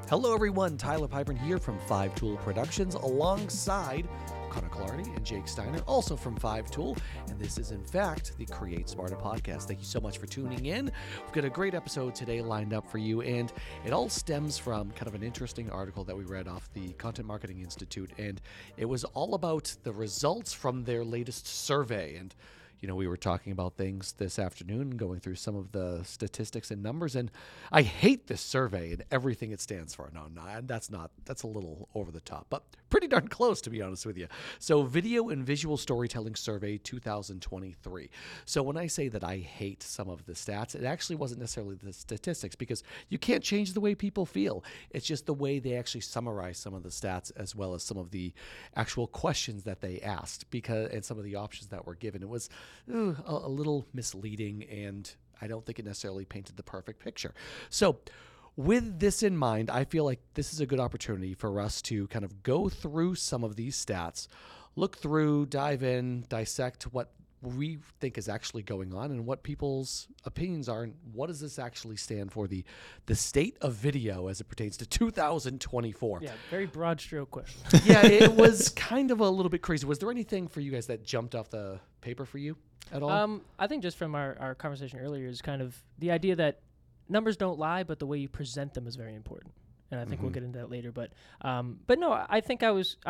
Hello everyone, Tyler Piper here from 5 Tool Productions alongside Connor Clardy and Jake Steiner, also from 5 Tool, and this is in fact the Create Smarter podcast. Thank you so much for tuning in. We've got a great episode today lined up for you, and it all stems from kind of an interesting article that we read off the Content Marketing Institute, and it was all about the results from their latest survey. And you know, we were talking about things this afternoon, going through some of the statistics and numbers, and I hate this survey and everything it stands for. No, that's a little over the top, but pretty darn close, to be honest with you. So, Video and Visual Storytelling Survey 2023. So when I say that I hate some of the stats, it actually wasn't necessarily the statistics, because you can't change the way people feel. It's just the way they actually summarize some of the stats, as well as some of the actual questions that they asked, and some of the options that were given. It was a little misleading, and I don't think it necessarily painted the perfect picture. So with this in mind, I feel like this is a good opportunity for us to kind of go through some of these stats, look through, dive in, dissect what we think is actually going on and what people's opinions are, and what does this actually stand for, the state of video as it pertains to 2024. Yeah, very broad stroke question. Yeah, it was kind of a little bit crazy. Was there anything for you guys that jumped off the paper for you at all? I think just from our conversation earlier is kind of the idea that numbers don't lie, but the way you present them is very important. And I think we'll get into that later. But no, I think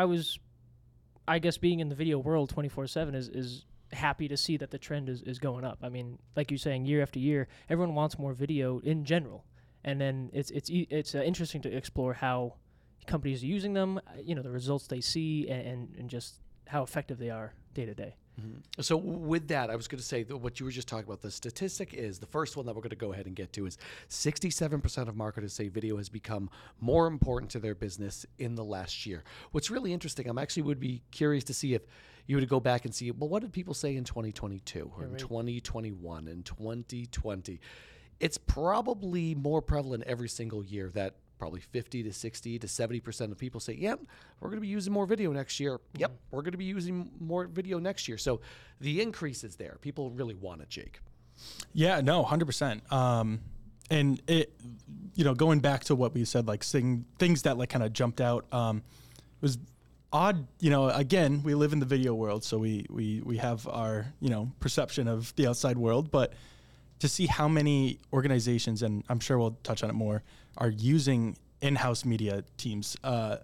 I guess being in the video world 24/7 is happy to see that the trend is going up. I mean, like you're saying, year after year, everyone wants more video in general, and then it's interesting to explore how companies are using them, the results they see, and just how effective they are day to day. Mm-hmm. So with that, I was going to say that what you were just talking about, the statistic is, the first one that we're going to go ahead and get to is 67% of marketers say video has become more important to their business in the last year. What's really interesting, I'm actually would be curious to see if you were to go back and see, well, what did people say in 2022 or in 2021 and 2020? It's probably more prevalent every single year that probably 50 to 60 to 70% of people say, yep, we're going to be using more video next year. Yep, we're going to be using more video next year. So the increase is there. People really want it, Jake. Yeah, no, 100%. And it, going back to what we said, like things that like kind of jumped out, was odd. Again, we live in the video world, so we have our, perception of the outside world, but to see how many organizations, and I'm sure we'll touch on it more, are using in-house media teams.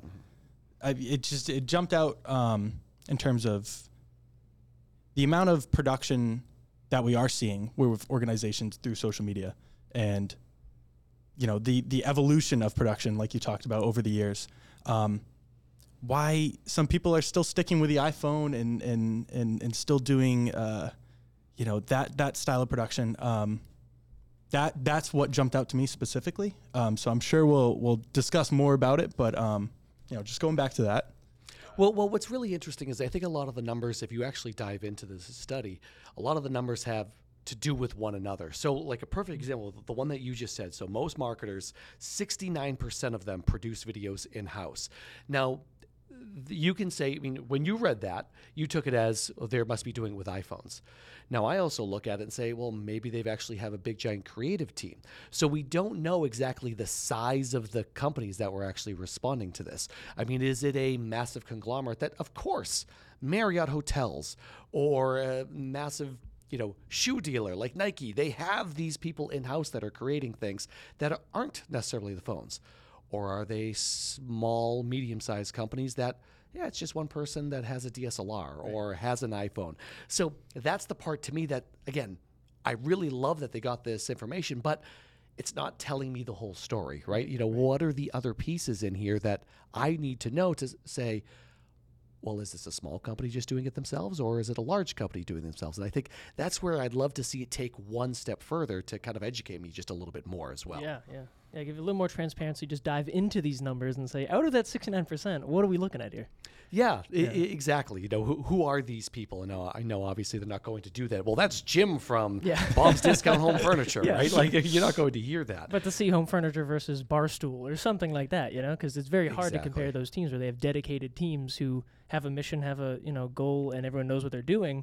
It jumped out in terms of the amount of production that we are seeing with organizations through social media, and the evolution of production, like you talked about over the years. Why some people are still sticking with the iPhone and still doing that style of production. That's what jumped out to me specifically. So I'm sure we'll discuss more about it, but just going back to that. Well, what's really interesting is I think a lot of the numbers, if you actually dive into this study, a lot of the numbers have to do with one another. So like a perfect example, the one that you just said. So most marketers, 69% of them produce videos in-house. Now, you can say, when you read that, you took it as, they must be doing it with iPhones. Now, I also look at it and say, well, maybe they've actually have a big, giant creative team. So we don't know exactly the size of the companies that were actually responding to this. Is it a massive conglomerate that, of course, Marriott Hotels or a massive shoe dealer like Nike, they have these people in-house that are creating things that aren't necessarily the phones? Or are they small, medium-sized companies that, it's just one person that has a DSLR or has an iPhone? So that's the part to me that, again, I really love that they got this information, but it's not telling me the whole story, right? What are the other pieces in here that I need to know to say, well, is this a small company just doing it themselves, or is it a large company doing it themselves? And I think that's where I'd love to see it take one step further to kind of educate me just a little bit more as well. Yeah, give it a little more transparency. Just dive into these numbers and say, out of that 69%, what are we looking at here? Yeah. Exactly. Who are these people? And I know obviously they're not going to do that. Well, that's Jim from Bob's Discount Home Furniture, right? Like, you're not going to hear that. But to see Home Furniture versus Barstool or something like that, because it's very hard to compare those teams where they have dedicated teams who have a mission, have a goal, and everyone knows what they're doing.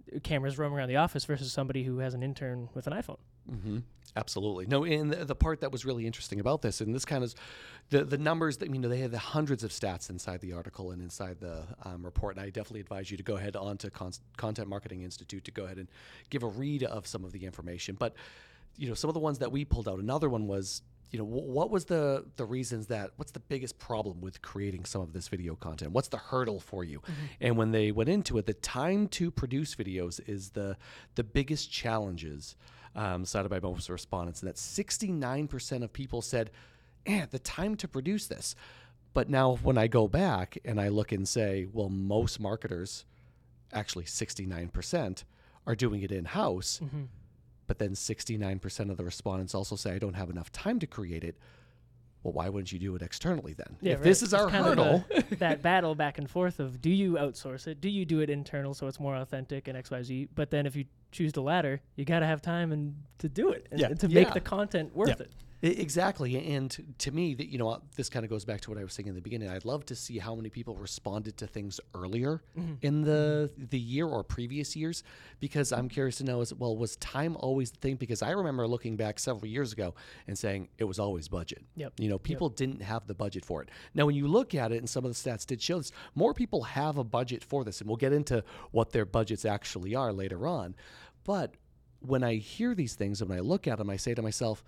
cameras roaming around the office versus somebody who has an intern with an iPhone. Mm-hmm. Absolutely. No, and the part that was really interesting about this, and this kind of the numbers that, they had the hundreds of stats inside the article and inside the report. And I definitely advise you to go ahead onto Content Marketing Institute to go ahead and give a read of some of the information. But, some of the ones that we pulled out, another one was, what was the reasons what's the biggest problem with creating some of this video content? What's the hurdle for you? Mm-hmm. And when they went into it, the time to produce videos is the biggest challenges cited by most respondents. And that 69% of people said, the time to produce this. But now when I go back and I look and say, well, most marketers, actually 69%, are doing it in-house. Mm-hmm. But then 69% of the respondents also say, I don't have enough time to create it. Well, why wouldn't you do it externally then? Yeah, if right. this is it's our kind hurdle. Of that battle back and forth of, do you outsource it? Do you do it internal so it's more authentic and XYZ? But then if you choose the latter, you got to have time and to do it and to make the content worth it. Exactly. And to me, this kind of goes back to what I was saying in the beginning. I'd love to see how many people responded to things earlier in the year or previous years, because I'm curious to know was time always the thing? Because I remember looking back several years ago and saying it was always budget. Yep. People didn't have the budget for it. Now, when you look at it, and some of the stats did show this, more people have a budget for this, and we'll get into what their budgets actually are later on. But when I hear these things and when I look at them, I say to myself,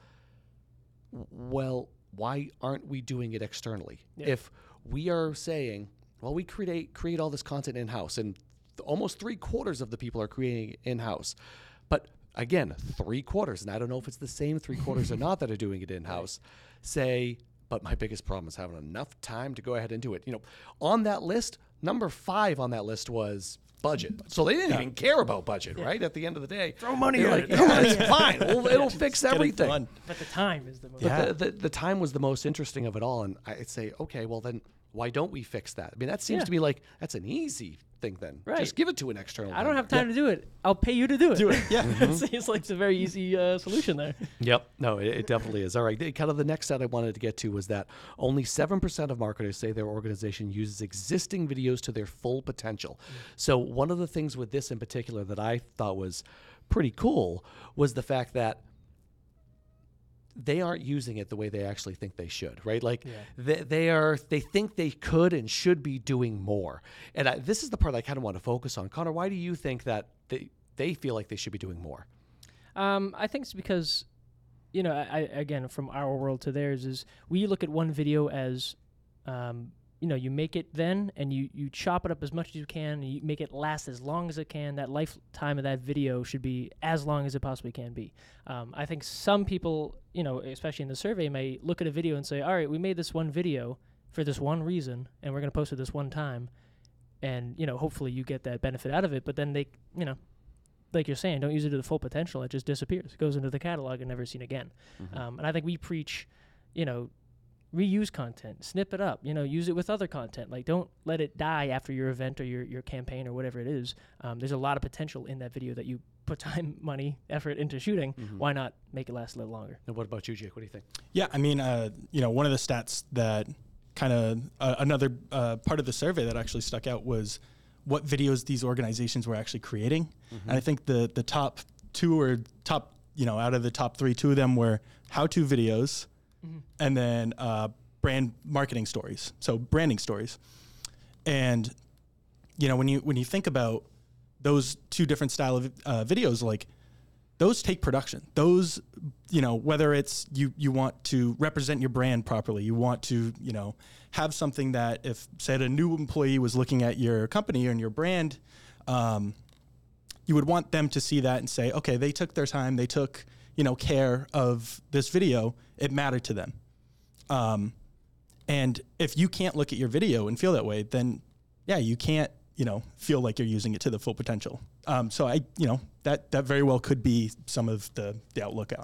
well, why aren't we doing it externally? Yeah. If we are saying, well, we create all this content in-house, and almost 3/4 of the people are creating it in-house. But again, 3/4, and I don't know if it's the same 3/4 or not that are doing it in-house, say, but my biggest problem is having enough time to go ahead and do it. On that list, number 5 on that list was budget. So they didn't even care about budget, right? At the end of the day, throw money at it. It's fine. It'll fix everything. But the time is the most. But the time was the most interesting of it all. And I'd say, okay, well then, why don't we fix that? I mean, that seems to be like that's an easy thing then. Right. Just give it to an external. I don't have time to do it. I'll pay you to do it. Yeah. It's like it's a very easy solution there. Yep. No, it definitely is. All right. Kind of the next stat I wanted to get to was that only 7% of marketers say their organization uses existing videos to their full potential. So one of the things with this in particular that I thought was pretty cool was the fact that they aren't using it the way they actually think they should, right? Like they think they could and should be doing more. And this is the part I kind of want to focus on. Connor, why do you think that they feel like they should be doing more? I think it's because, I again, from our world to theirs, is we look at one video as, you make it then and you chop it up as much as you can and you make it last as long as it can. That lifetime of that video should be as long as it possibly can be. I think some people, especially in the survey, may look at a video and say, all right, we made this one video for this one reason and we're going to post it this one time. And, hopefully you get that benefit out of it. But then they, like you're saying, don't use it to the full potential. It just disappears. It goes into the catalog and never seen again. Mm-hmm. And I think we preach, reuse content, snip it up, use it with other content. Like, don't let it die after your event or your campaign or whatever it is. There's a lot of potential in that video that you put time, money, effort into shooting. Mm-hmm. Why not make it last a little longer? And what about you, Jake? What do you think? Yeah, I mean, one of the stats that kind of another part of the survey that actually stuck out was what videos these organizations were actually creating. Mm-hmm. And I think the top 2 or out of the top 3, 2 of them were how-to videos, mm-hmm. and then brand marketing stories, so branding stories. And when you think about those 2 different style of videos, like those take production. Those, whether it's you want to represent your brand properly, you want to have something that if said a new employee was looking at your company and your brand, you would want them to see that and say, okay, they took their time, they took care of this video, it mattered to them. And if you can't look at your video and feel that way, then you can't, feel like you're using it to the full potential. So that very well could be some of the outlook on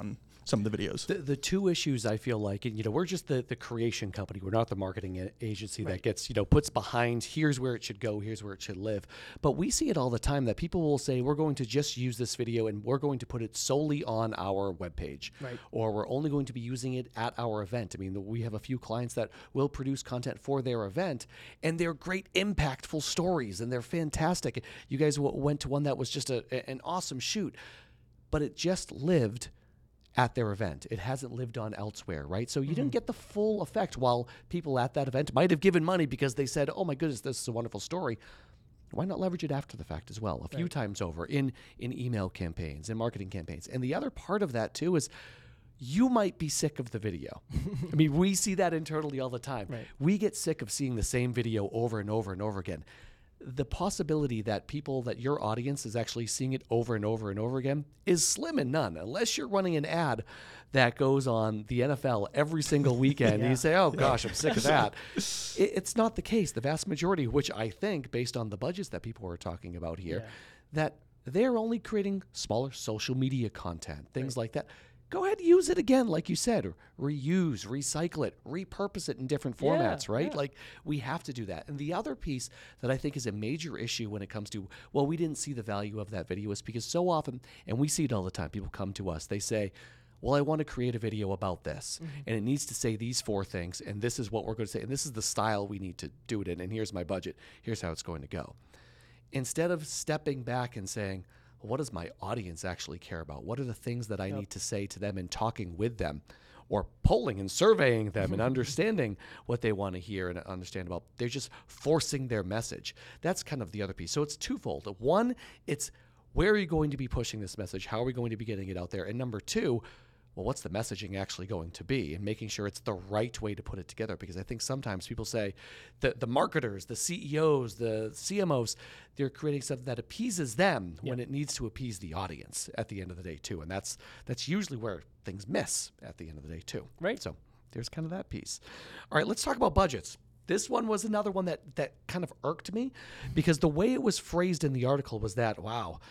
some of the videos. The two issues I feel like, and we're just the creation company. We're not the marketing agency that gets, puts behind, here's where it should go, here's where it should live. But we see it all the time that people will say, we're going to just use this video and we're going to put it solely on our webpage. Right. Or we're only going to be using it at our event. I mean, we have a few clients that will produce content for their event, and they're great, impactful stories, and they're fantastic. You guys went to one that was just an awesome shoot, but it just lived at their event. It hasn't lived on elsewhere, right? So you didn't get the full effect, while people at that event might have given money because they said, oh my goodness, this is a wonderful story. Why not leverage it after the fact as well, a few times over in email campaigns and marketing campaigns? And the other part of that too is you might be sick of the video. I mean, we see that internally all the time. Right. We get sick of seeing the same video over and over and over again. The possibility that your audience is actually seeing it over and over and over again is slim and none, unless you're running an ad that goes on the NFL every single weekend and you say, oh gosh, I'm sick of that. It's not the case. The vast majority, which I think, based on the budgets that people are talking about here, that they're only creating smaller social media content, things like that. Go ahead and use it again, like you said, reuse, recycle it, repurpose it in different formats, right? Like, we have to do that. And the other piece that I think is a major issue when it comes to, well, we didn't see the value of that video, is because so often, and we see it all the time, people come to us, they say, well, I want to create a video about this, and it needs to say these 4 things, and this is what we're going to say, and this is the style we need to do it in, and here's my budget, here's how it's going to go. Instead of stepping back and saying, what does my audience actually care about? What are the things that I need to say to them and talking with them, or polling and surveying them and understanding what they want to hear and understand about? They're just forcing their message. That's kind of the other piece. So it's twofold. One, it's where are you going to be pushing this message? How are we going to be getting it out there? And number 2, well, what's the messaging actually going to be, and making sure it's the right way to put it together? Because I think sometimes people say the marketers, the CEOs, the CMOs, they're creating something that appeases them when it needs to appease the audience at the end of the day too. And that's usually where things miss at the end of the day too. Right. So there's kind of that piece. All right, let's talk about budgets. This one was another one that kind of irked me, because the way it was phrased in the article was that, wow,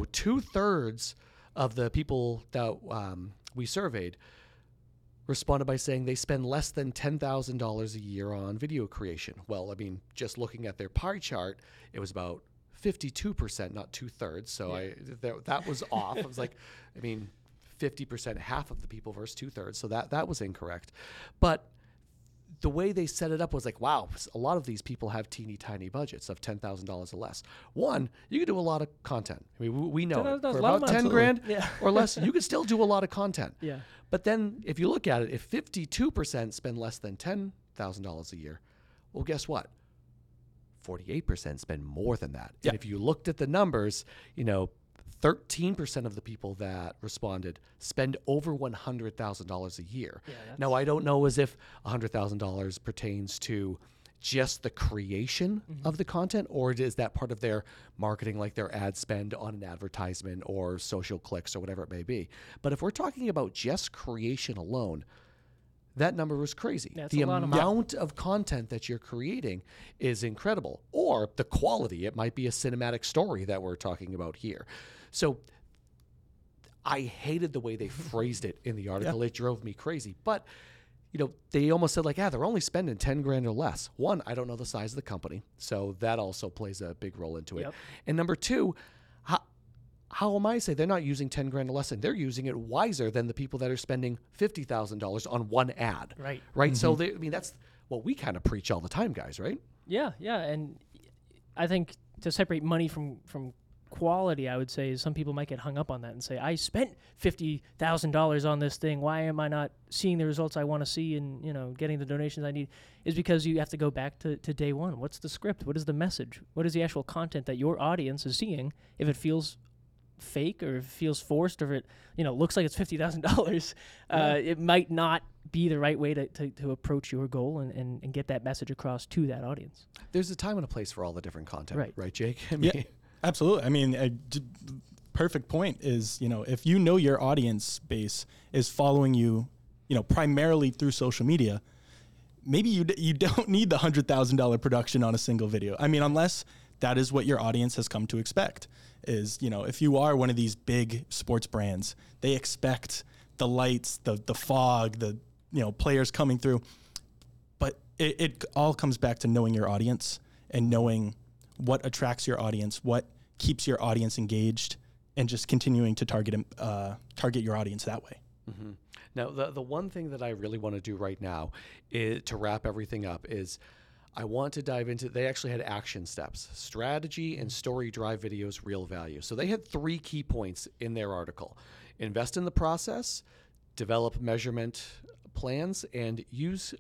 2/3 of the people that we surveyed responded by saying they spend less than $10,000 a year on video creation. Well, I mean, just looking at their pie chart, it was about 52%, not 2/3. So that was off. I was like, 50%, half of the people versus 2/3. So that was incorrect. But the way they set it up was like, wow, a lot of these people have teeny tiny budgets of $10,000 or less. One, you can do a lot of content. I mean, we know it. For about 10 grand or less, you can still do a lot of content. Yeah. But then if you look at it, if 52% spend less than $10,000 a year, well, guess what? 48% spend more than that. Yeah. And if you looked at the numbers, 13% of the people that responded spend over $100,000 a year. Yeah, now, I don't know as if $100,000 pertains to just the creation of the content, or is that part of their marketing, like their ad spend on an advertisement or social clicks or whatever it may be. But if we're talking about just creation alone, that number was crazy. Yeah, the amount of content that you're creating is incredible. Or the quality, it might be a cinematic story that we're talking about here. So I hated the way they phrased it in the article. Yeah. It drove me crazy. But, they almost said like, they're only spending 10 grand or less. One, I don't know the size of the company, so that also plays a big role into it. Yep. And number 2, how am I saying they're not using 10 grand or less, and they're using it wiser than the people that are spending $50,000 on one ad. Right. Mm-hmm. So that's what we kind of preach all the time, guys, right? Yeah. And I think to separate money from quality, I would say, is some people might get hung up on that and say, I spent $50,000 on this thing. Why am I not seeing the results I want to see and, getting the donations I need? Is because you have to go back to day one. What's the script? What is the message? What is the actual content that your audience is seeing? If it feels fake, or if it feels forced, or if it looks like it's $50,000, it might not be the right way to approach your goal and get that message across to that audience. There's a time and a place for all the different content, right Jake? Yeah, absolutely. Perfect point is, if your audience base is following you, primarily through social media, maybe you don't need the $100,000 production on a single video. Unless that is what your audience has come to expect. Is, if you are one of these big sports brands, they expect the lights, the fog, the players coming through. But it all comes back to knowing your audience and knowing what attracts your audience, what keeps your audience engaged, and just continuing to target your audience that way. Mm-hmm. Now, the one thing that I really want to do right now is to wrap everything up is I want to dive into, they actually had action steps: strategy and story drive videos, real value. So they had 3 key points in their article: invest in the process, develop measurement plans, and use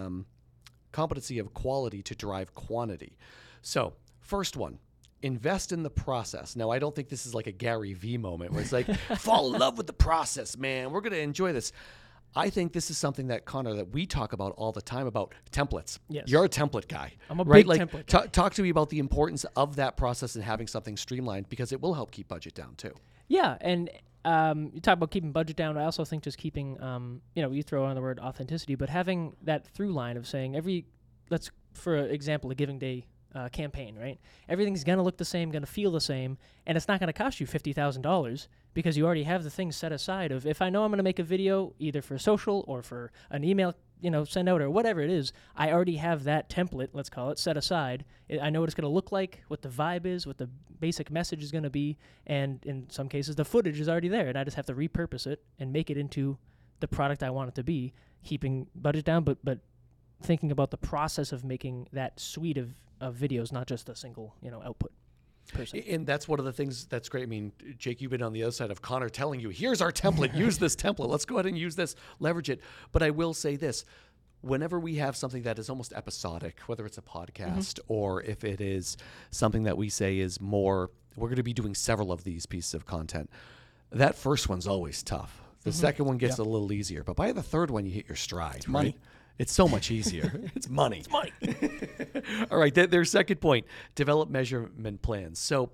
competency of quality to drive quantity. So first one, invest in the process. Now, I don't think this is like a Gary V moment where it's like, fall in love with the process, man. We're going to enjoy this. I think this is something that, Connor, that we talk about all the time about templates. Yes. You're a template guy. I'm a right? big template guy. Talk to me about the importance of that process and having something streamlined, because it will help keep budget down too. Yeah, and you talk about keeping budget down. I also think just keeping, you throw on the word authenticity, but having that through line of saying let's, for example, a Giving Day campaign, right? Everything's going to look the same, going to feel the same, and it's not going to cost you $50,000 because you already have the things set aside of, if I know I'm going to make a video either for social or for an email, send out or whatever it is, I already have that template, let's call it, set aside. I know what it's going to look like, what the vibe is, what the basic message is going to be, and in some cases the footage is already there, and I just have to repurpose it and make it into the product I want it to be, keeping budget down, but thinking about the process of making that suite of videos, not just a single, output per se. And that's one of the things that's great. I mean, Jake, you've been on the other side of Connor telling you, here's our template, use this template. Let's go ahead and use this, leverage it. But I will say this, whenever we have something that is almost episodic, whether it's a podcast or if it is something that we say is more, we're going to be doing several of these pieces of content, that first one's always tough. The second one gets a little easier. But by the third one, you hit your stride. It's money. Right? It's so much easier. It's money. It's money. All right, their second point, develop measurement plans. So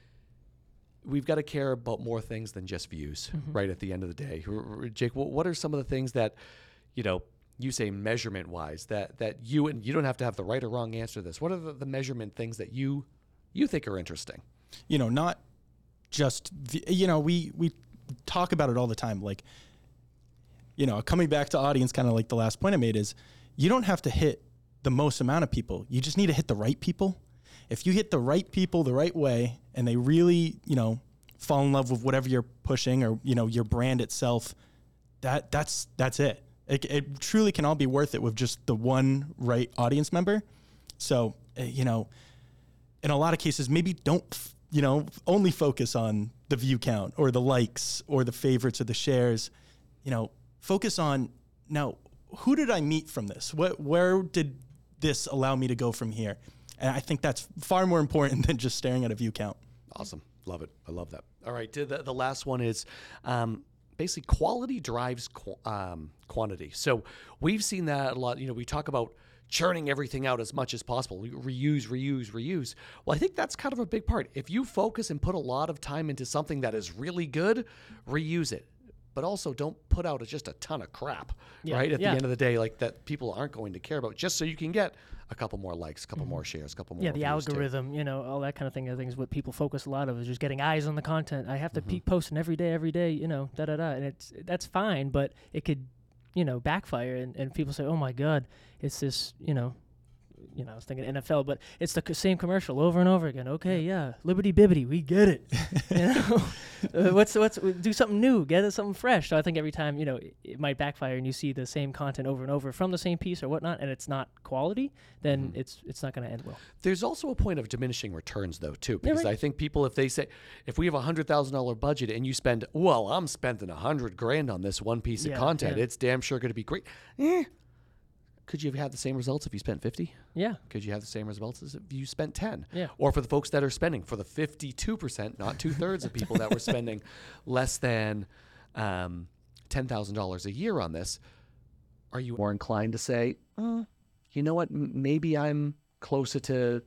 we've got to care about more things than just views, right, at the end of the day. Jake, what are some of the things that, you say measurement-wise, that you, and you don't have to have the right or wrong answer to this, what are the measurement things that you think are interesting? Not just, we talk about it all the time, like, coming back to audience, kind of like the last point I made is, you don't have to hit the most amount of people. You just need to hit the right people. If you hit the right people the right way and they really, fall in love with whatever you're pushing or, your brand itself, that's it. It truly can all be worth it with just the one right audience member. So, in a lot of cases, maybe don't, only focus on the view count or the likes or the favorites or the shares. Focus on, now, who did I meet from this? Where did this allow me to go from here? And I think that's far more important than just staring at a view count. Awesome. Love it. I love that. All right. The last one is basically quality drives quantity. So we've seen that a lot. We talk about churning everything out as much as possible. Reuse. Well, I think that's kind of a big part. If you focus and put a lot of time into something that is really good, reuse it. But also don't put out just a ton of crap, right? At the end of the day, like that people aren't going to care about, just so you can get a couple more likes, a couple more shares, a couple more the algorithm, all that kind of thing. I think is what people focus a lot of, is just getting eyes on the content. I have to keep posting every day, and that's fine, but it could, backfire, and people say, oh my God, it's this, I was thinking NFL, but it's the same commercial over and over again. Okay, yeah, Liberty Bibbity, we get it. What's do something new, get it something fresh. So I think every time, it might backfire and you see the same content over and over from the same piece or whatnot, and it's not quality, then it's not going to end well. There's also a point of diminishing returns, though, too, because I think people, if they say, if we have a $100,000 budget and you spend, I'm spending $100,000 on this one piece of content, it's damn sure going to be great. Could you have had the same results if you spent 50? Yeah. Could you have the same results as if you spent 10? Yeah. Or for the folks that are spending, for the 52%, not 2/3 of people that were spending less than $10,000 a year on this, are you more inclined to say, you know what, maybe I'm closer to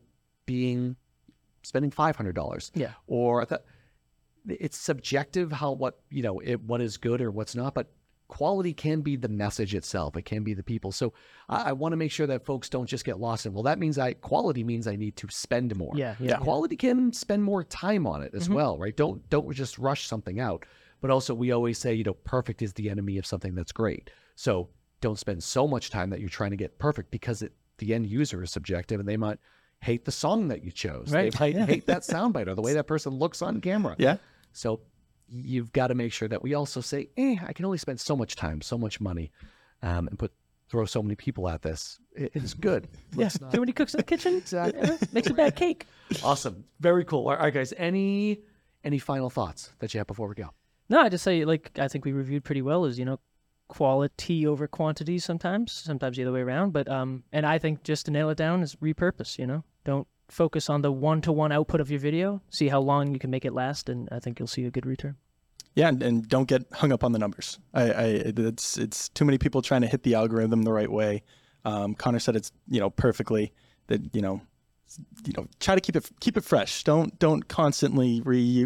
spending $500? Yeah. Or it's subjective what is good or what's not, but quality can be the message itself. It can be the people. So I want to make sure that folks don't just get lost in, that means quality means I need to spend more. Yeah. Quality can spend more time on it as well, right? Don't just rush something out. But also we always say, you know, perfect is the enemy of something that's great. So don't spend so much time that you're trying to get perfect, because the end user is subjective and they might hate the song that you chose. Right. They might hate that soundbite or the way that person looks on camera. Yeah. So you've got to make sure that we also say, I can only spend so much time, so much money, and throw so many people at this. It's good. Yeah. Too many cooks in the kitchen. Exactly. Makes a bad cake. Awesome. Very cool. All right, guys. Any final thoughts that you have before we go? No, I just say, like, I think we reviewed pretty well, is, you know, quality over quantity sometimes the other way around. But and I think just to nail it down is repurpose, you know. Don't focus on the one-to-one output of your video. See how long you can make it last, and I think you'll see a good return. Yeah, and don't get hung up on the numbers. It's too many people trying to hit the algorithm the right way. Connor said it's, you know, perfectly, that, you know, try to keep it fresh. Don't constantly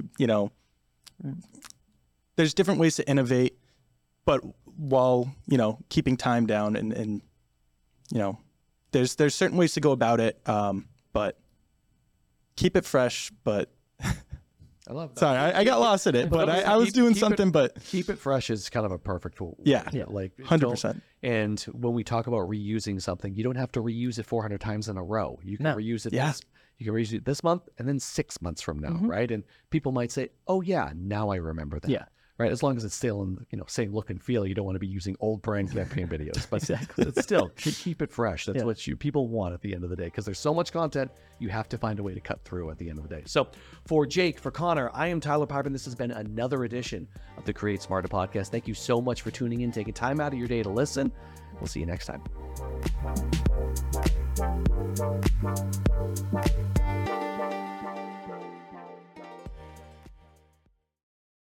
there's different ways to innovate, but while, you know, keeping time down, and you know, there's certain ways to go about it, but keep it fresh. But I love that. sorry, I got lost in it, but I was doing something. But keep it fresh is kind of a perfect tool. Yeah. Like 100%. And when we talk about reusing something, you don't have to reuse it 400 times in a row. You can reuse it. Yeah. You can reuse it this month and then 6 months from now, right? And people might say, "Oh yeah, now I remember that." Yeah. Right. As long as it's still in, you know, same look and feel. You don't want to be using old brand campaign videos, but it's still keep it fresh. That's what people want at the end of the day, because there's so much content. You have to find a way to cut through at the end of the day. So for Jake, for Connor, I am Tyler Piper. This has been another edition of the Create Smarter podcast. Thank you so much for tuning in, taking time out of your day to listen. We'll see you next time.